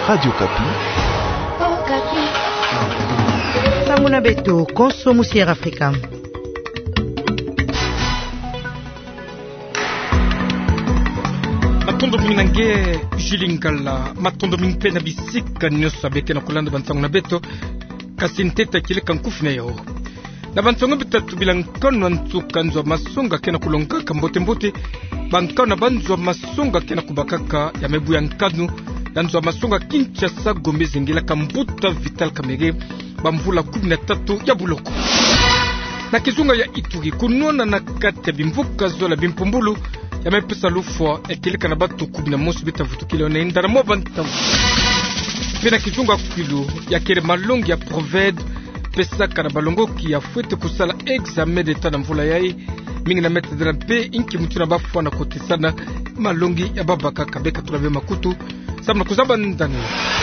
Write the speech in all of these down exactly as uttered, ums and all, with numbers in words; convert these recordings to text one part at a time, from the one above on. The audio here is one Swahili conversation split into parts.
Radio Kapi. Oh, Kapi. Samuna Beto, Konso Musier Afrika. Matondo minange jilingala matondo mingpe na bisika nyosa beke na kulanda bantango na beto kasinteta kile kankufina yao na bantango bitatu bilankono ntuka nzwa masonga kena kulonga kambote mbote bankano na banzwa masonga kena kubakaka ya mebu ya nkanu na nzwa masonga Kinshasa Gombe zengela kambuta Vital Kamerhe bamvula kumi na tatu ya buloko na kizunga ya Ituri kunona na kati ya bimvuka zola bimpumbulu ya mepesa lufwa ekilika na batu kumi na mosi bitavutukile onaenda na mwa bantango pena kizunga kwilu ya kere malongi ya proved pesa kana balongoki ya fuete kusala examen d'etat na mvula yai mingi na mette de la paix inki mutu na bafwa na kote sana malongi ya babaka kabeka tulabe makutu sabna kuzaba ndani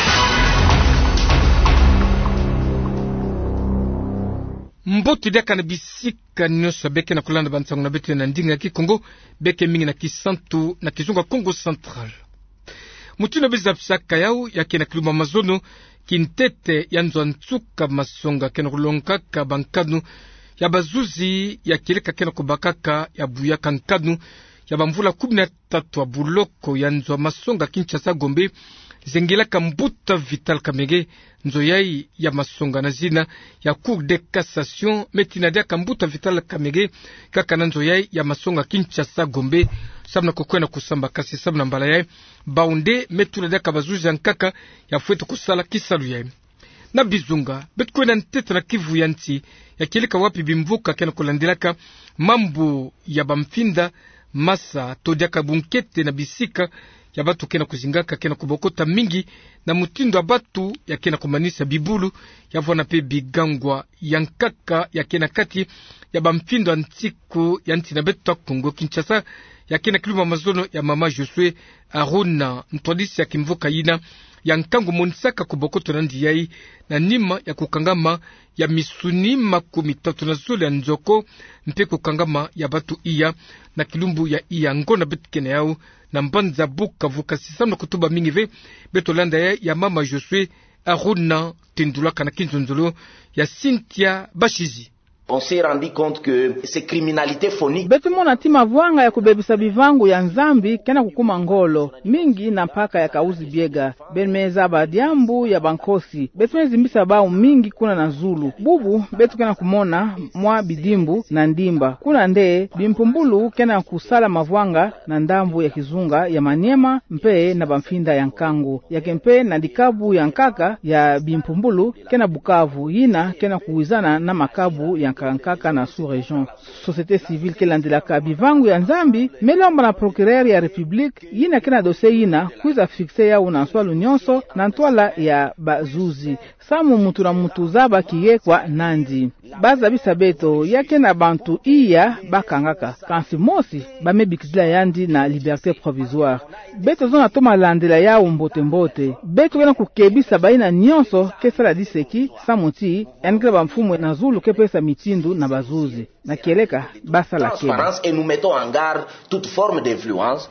mboti deka na bisika nyosa beke na kulanda bantango na bete na ndinga ki Kongo beke mingi na kisantu na kizunga Kongo Central mutu na biza psaka yau ya kena kiluma mazono kintete ya nzwa ntsuka masonga kena kulonkaka bankanu ya bazuzi ya kileka kena kubakaka ya buyaka nkanu ya bamvula kumi na tatu wa buloko ya nzwa masonga Kinshasa Gombe zengelaka mbuta Vital Kamerhe nzo yai ya masonga na zina ya Cour de Cassation metinadia kambuta Vital Kamerhe kaka na nzo yai ya masonga Kinshasa Gombe sabna kokwena kusamba kasi sabna mbala yai baunde metuladia kabazuzi ya nkaka ya fuetu kusala kisalu yai na bizunga betkwena nteta na Kivu ya nti ya kilika wapi bimvuka kena kulandilaka mambo ya bamfinda masa todiaka bunkete na bisika ya batu kena kuzingaka kena kubokota mingi na mutindo ya batu ya kena kumanisa bibulu ya vwana pe bigangwa ya nkaka ya kena kati ya bamfindo antiko ya nti na betu Kongo Kinshasa ya kena kiluma mazono ya mama Josue Aruna ntwadisi ya kimvuka yina ya nkangu monisaka kubokoto na ndiyai na nima ya kukangama ya misuni makumi tatu na zole ya nzoko mpe kukangama ya batu iya na kilumbu ya iya ngona betu kena yao na mbanza buka vuka sisamna kutuba mingi ve beto landa ya, ya mama Josue Aruna tindulaka na kinzonzolo ya Cynthia Bashizi. On s'est rendu compte que ces criminalités phoniques betu mona tima vwanga ya kubebisa bivangu ya nzambi kena kukuma ngolo mingi na mpaka ya kauzi biega benmeza badiambu ya bankosi betu mezimbisa bao mingi kuna na Zulu bubu betu kena kumona mwa bidimbu na ndimba kuna nde bimpumbulu kena kusala mavwanga na ndambu ya kizunga ya Maniema mpe na bamfinda ya nkangu ya kempe na dikabu ya nkaka ya bimpumbulu kena Bukavu yina kena kuwizana na makabu ya nkaka na sous-région société civile kelandelaka bivangu ya nzambi melomba na procureur ya republique yina kena dossier yina kuiza fixe yao na swalo nyonso na ntwala ya bazuzi samu mutu na mutu zaba kiye kwa nandi baza bisabeto yake na bantu iya bakangaka kansi mosi bamebikizila yandi na liberté provisoire beto zona toma landela yao mbote mbote beto kena kukebisa baina nyonso kesala diseki samuti yanikila bamfumu na Zulu kepesa mitindu na bazuzi na kieleka basa la keba et nous mettons en garde toute forme d'influence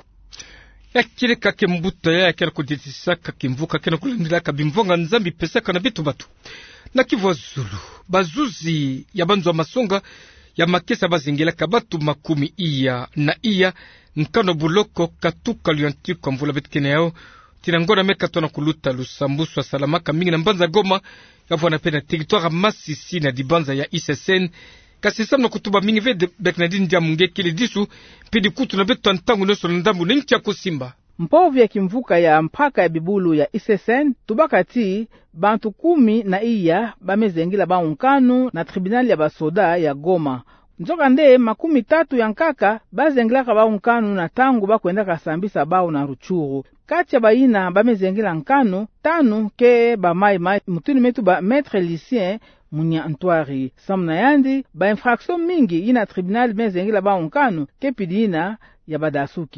ya kileka kembuta ya kena kuditisaka kimvuka kena kulandilaka bimvonga nzambi pesaka na bitu batu na Kivu Zulu bazuzi ya banzwa masonga ya makesa bazingelaka batu makumi iya na iya nkano buloko katuka luyanti kwa mvula betkene yao tinangona meka tona kuluta lusambusu wa salamaka mingi na mbanza Goma ya vwana pena territoire Masisi na dibanza ya I S S N kasi samna kutuba mingi ve beknadini dia munge kili disu pidi kutu na betu antangu neso na ndambu na nchi ya kusimba mpovu ya kimvuka ya mpaka ya bibulu ya I S S N tubakati bantu kumi na iya bamezengila baunkanu na tribunali ya basoda ya Goma njoka nde makumi tatu ya nkaka bazengilaka baunkanu na tangu bakwenda kasambisa bao na Ruchuru kati ya baina bamezengila nkanu tanu ke ba mai mai mutuni metu ba maître lycéen Munya Ntwari samna yandi ba infraction mingi ina tribunal mezengila baunkanu ke pidina ya badasuki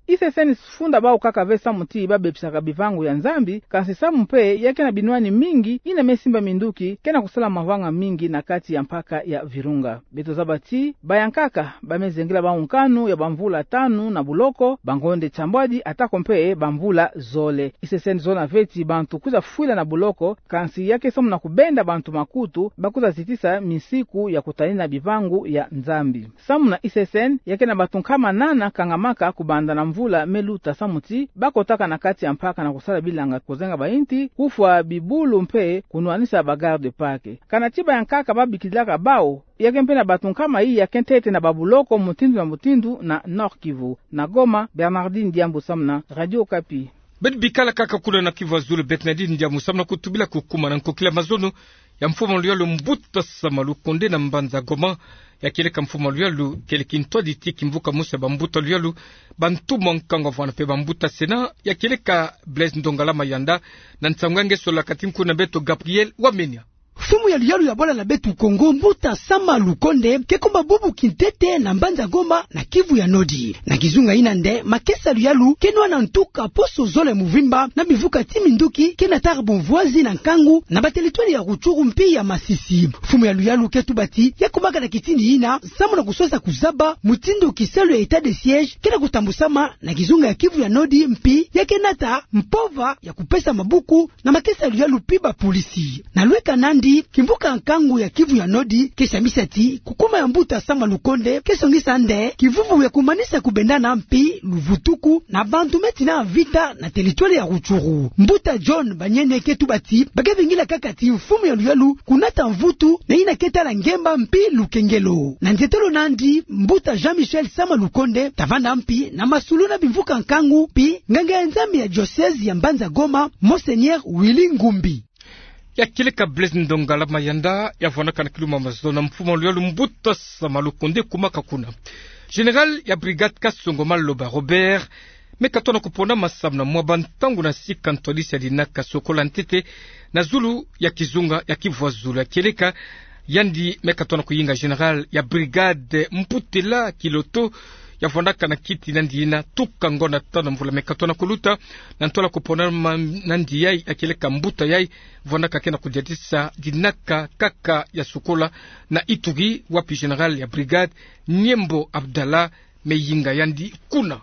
iseseni sifunda bao kaka vesa muti babebisaka bivangu ya nzambi kansi samu mpe yake na binwani mingi ina mesimba minduki kena kusala mavanga mingi na kati ya mpaka ya Virunga. Beto zabati bayankaka bamezengela baunkanu ya bamvula tanu na buloko bangonde chambwadi atako mpe bamvula zole. Iseseni zona veti bantu kuza fuila na buloko kansi yake samu na kubenda bantu makutu bakuza zitisa misiku ya kutanina bivangu ya nzambi. Samu na iseseni yake na batunkama nana kangamaka kubanda na mvula meluta samuti bakotaka na kati ya mpaka na kusala bilanga kuzenga bainti kufwa bibulu mpe kunuanisha bagarde pake. Kanatiba yankaka babikilaka bao yake mpe na batunkama hii ya kentete na babuloko mutindu na mutindu na Nord Kivu. Na Goma, Bernardine Diambo Samna, Radio Okapi. Bet bikala kaka kula na Kivu Azulu Bernardine Diambo Samna kutubila kukuma na nkokila mazono ya mfumo luyalo mbuta samalu konde na mbanza Goma ya keleka mfumo luyalo kelekintwa ditiki mvuka musa bambuta luyalo bantuma nkanga vana pe bambuta sena ya keleka Blaise Ndongala Mayanda na ntsangange sola katimku na Beto Gabriel Wamenia. Fumu ya luyalu ya bola na betu Kongo mbuta sama lukonde kekomba bubu kintete na mbanza Goma na Kivu ya Nodi na kizunga ina nde makesa luyalu kenwa na ntuka poso zole muvimba na bivuka timi nduki kena tarbu mvuazi na nkangu na batelitwani ya Ruchuru mpi ya Masisi. Fumu ya luyalu ketu bati ya kumaka na kitini ina samu na kusosa kuzaba mutindo kiselu ya etat de siege kena kutambusama na kizunga ya Kivu ya Nodi mpi ya kenata mpova ya kupesa mabuku na makesa luyalu piba polisi na lueka nandi kimbuka nkangu ya Kivu ya Nodi kesha misati kukuma ya mbuta sama lukonde kesongisa nde kivuvu ya kumanisa kubendana mpi luvutuku na bantu meti na vita na teritwali ya Ruchuru. Mbuta John Banyene ketu bati bagavingila kakati mfumu ya luyalu kunata mvutu na ina keta la ngemba mpi lukengelo na nzetelo nandi mbuta Jean-Michel sama lukonde tavanda mpi na masulu na bivuka nkangu pi nganga ya nzambi ya diocese ya Mbanza Goma Monseigneur Willy Ngumbi ya kileka Blaise Ndongala Mayanda ya vanaka na kiluma mazona mfumo luyalo mbuta samalu konde kumaka kuna General ya brigade Kasongo Maloba Robert mekatona kupona masamna mwaba ntangu na sika ntolisi ya dinaka sokola ntete na Zulu ya kizunga ya Kivu Zulu ya keleka yandi mekatona kuyinga General ya brigade Mputela Kiloto ya vanaka na kiti nandiina tuka ngona tana mvula mekatona kuluta na ntola kupona nandi yai akeleka mbuta yai vanaka kena kujadisa dinaka kaka ya Sokola na Ituri wapi General ya brigade Nyembo Abdallah meyinga yandi kuna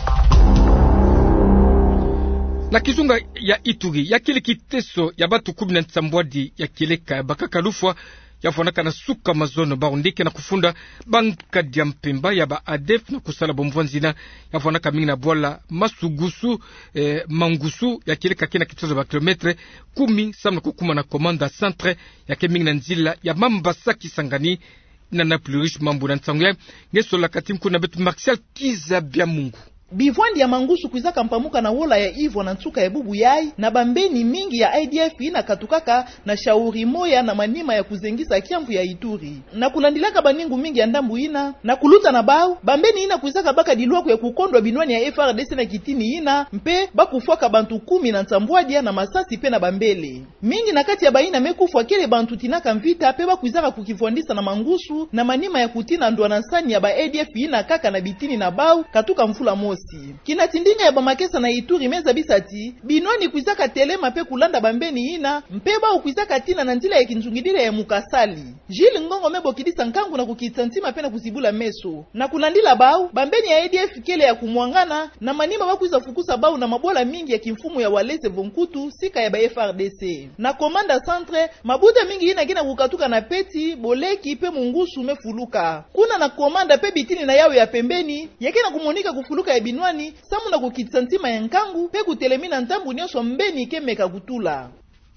na kizunga ya Ituri ya kile kiteso ya batu kumi na nsambwadi ya keleka bakaka lufwa ya vanaka na suka mazono baundike na kufunda banka dia mpemba ya ba adef na kusala bomvwanzina ya vanaka mingi na bola masugusu eh, mangusu ya keleka kena kitozo ba kilometre kumi samna kukuma na komanda centre ya kemingi na nzila ya Mambasa Kisangani na na plurish mambu na ntsanguya ngeso la katimku na betu Martial Kizabia Mungu. Bivwandi ya mangusu kuizaka mpamuka na wola ya Ivo na ntuka ya bubu yai na bambeni mingi ya I D F ina katukaka na shauri moya na manima ya kuzengisa kiambu ya Ituri na kulandilaka baningu mingi ya ndambu ina na kuluta na bao bambeni ina kuizaka baka diluaku ya kukondwa binwani ya F R D C na kitini ina mpe bakufwaka bantu kumi na ntambwadia na masasi pe na bambele mingi na kati ya baina mekufwa kele bantu tinaka mvita pe bakuizaka kukifwandisa na mangusu na manima ya kutina ndwa na sani ya ba I D F ina kaka na bitini na bao katuka mfula mosi kina tindinga ya bamakesa na Ituri meza bisati binwani kuizaka telema pe kulanda bambeni ina mpeba ukuizaka tina na nzila ya kinzungidile ya Mukasali Jili Ngongo mebo kidisa nkangu na kukitantima pe na kusibula meso na kulandila bau bambeni ya A D F kele ya kumwangana na manima bakuiza fukusa bau na mabola mingi ya kimfumu ya Walese Vonkutu sika ya ba F R D C na komanda centre mabuda mingi ina gina kukatuka na peti boleki pe mungusu mefuluka kuna na komanda pe bitini na yao ya pembeni yake na kumonika kufuluka ya binwani samu na kukitsantima ya nkangu pe kutelemina ntambu nyoso mbeni kemeka kutula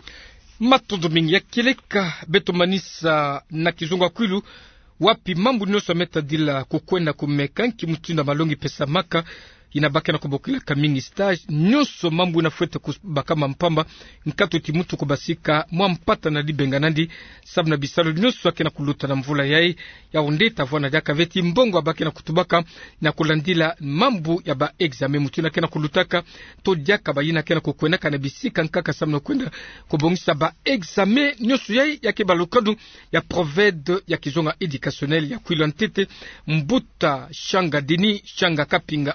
matondo mingi ya keleka beto manisa na kizunga kwilu wapi mambu nyoso metadila kukwenda kumeka nki mutunda malongi pesa maka inabaki na kubokila kamingi stage nyoso mambu inafuete kubaka mampamba nkato timutu kubasika mwampata na libenga nandi sabu na bisalo nyoso akina kuluta na mvula yai ya undeta vwana jaka veti mbongo abaki na kutubaka na kulandila mambu ya ba examen mutu na kena kulutaka to jaka ba yina kena kukwenaka na bisika nkaka sabu na kwenda kubongisa ba examen nyoso yai ya keba lukadu ya provede ya kizonga edukationnel ya kwilo ntete mbuta shanga dini shanga kapinga ushanga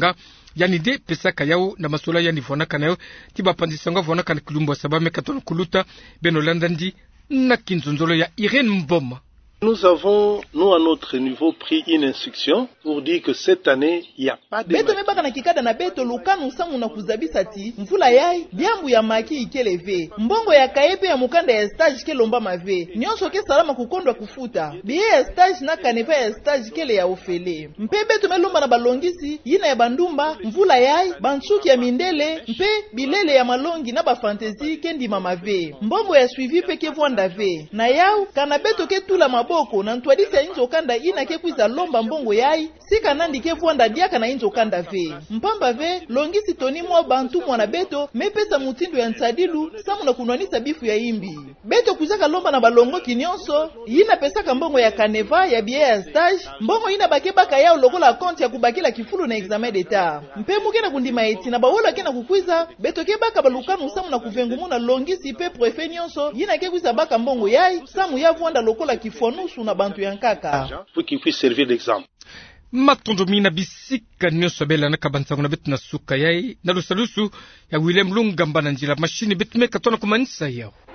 Katanga yani de pesaka yao na masola yani vonaka nayo tiba pandisanga vonaka na kulumba sabame katona kuluta beno landandi na kinzonzolo ya Irene Mboma. Nous avons, nous à notre niveau, pris une instruction pour dire que cette année, il n'y a pas de... Beto mebaka na kikada na beto lukanu samu na kuzabisa ti, mvula yai, diambu ya maki ikeleve, mbongo ya kaepe ya mukanda ya stage ke lomba mave, nyonso ke salama kukondwa kufuta, biye ya stage na kanepa ya stage kele ya ofele. Mpe beto melomba na balongisi, yina ya bandumba, mvula yai, bansuki ya mindele, mpe bilele ya malongi na ba fantezi kendi mamave, mbongo ya suivi pe ke vuanda ve, na yau, kana beto ke tula mabo na ntwadisa inzo kanda ina ke kwiza lomba mbongo yai sika nandi ke vuanda diaka na inzo kanda ve mpamba ve longisi toni mwa bantu mwana beto mepesa mutindo ya nsadilu samu na kunwanisa bifu ya imbi beto kuzaka lomba na balongo kinyonso ina pesaka mbongo ya kaneva ya biye ya stage mbongo ina bakebaka yao lokola konti ya kubakila kifulu na examen d'etat mpe muke na kundima eti na bawola ke na kukwiza beto ke baka balukanu samu na kuvengumu na longisi pe prefe nyonso ina ke kwiza baka mbongo yai samu ya vuanda lokola kifonu na bantu yankaka pour qu'il puisse servir d'exemple. Matondo mina bisika nyoso bela na kabansango na betu na suka yai na lusalusu ya William Lungamba na njila mashini betu meka tona kumanisa yao.